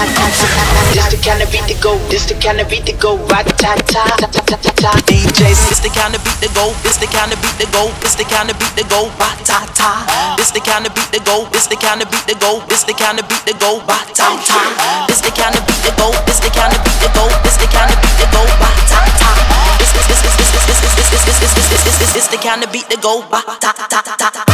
This the kind of beat to go, this the kind of beat to go, ra-ta-ta-ta-ta-ta-ta. DJs, this the kind of beat to go, this the kind of beat to go, this the kind of beat to go, ra-ta-ta. This the kind of beat to go, this the kind of beat to go, this the kind of beat to go, ra-ta-ta. This the kind of beat to go, this the kind of beat to go, this the kind of beat to go, ra-ta-ta. This the kind of beat to go, ra-ta-ta-ta-ta.